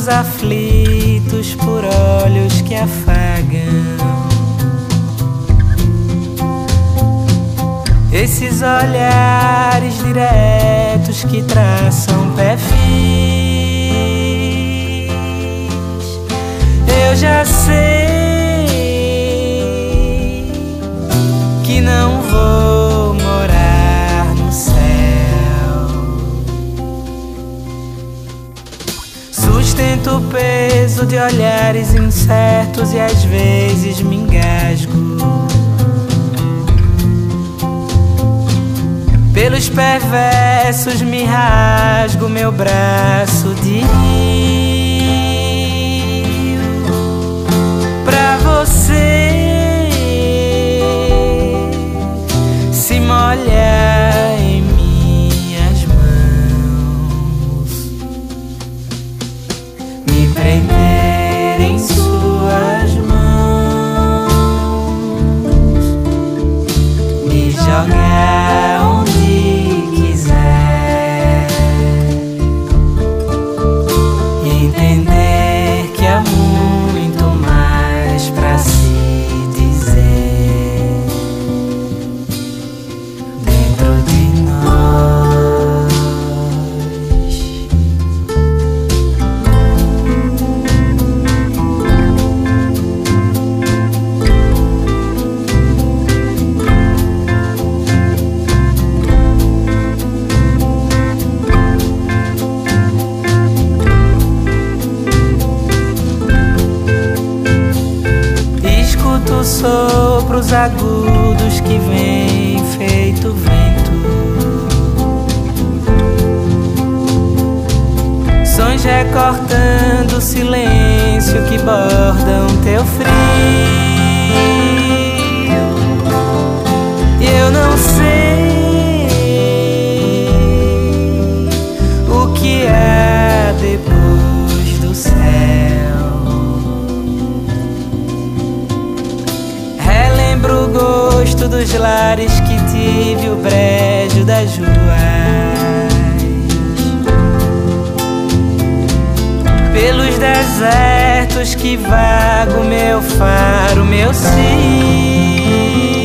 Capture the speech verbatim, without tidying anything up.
olhos aflitos por olhos que afagam. Esses olhares diretos que traçam perfis. Eu já sei que não vou morar no céu. Sustento o peso de olhares incertos e às vezes me engasgo. Pelos perversos me rasgo meu braço de rio. Pra você se molhar em minhas mãos, me prender em suas mãos, me jogar onde entender que há muito mais pra se dizer dentro de nós. Sopros agudos que vêm feito vento, sons recortando o silêncio que bordam teu frio. E eu não sei o que há depois do céu. Lembro o gosto dos lares que tive, o brejo das ruas, pelos desertos que vago meu faro, meu cio.